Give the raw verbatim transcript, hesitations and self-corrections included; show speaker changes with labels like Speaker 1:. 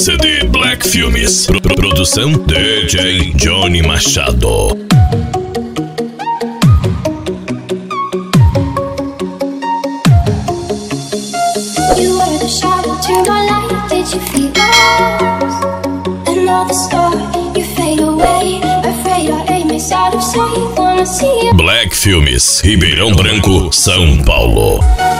Speaker 1: C D Black Filmes. Pro Produção D J Johnny Machado.
Speaker 2: You were the shadow to my light. Did you feel lost? Another star, you fade away. Afraid our aim is out of sight. Wanna see you.
Speaker 1: Black Filmes, Ribeirão Branco, São Paulo.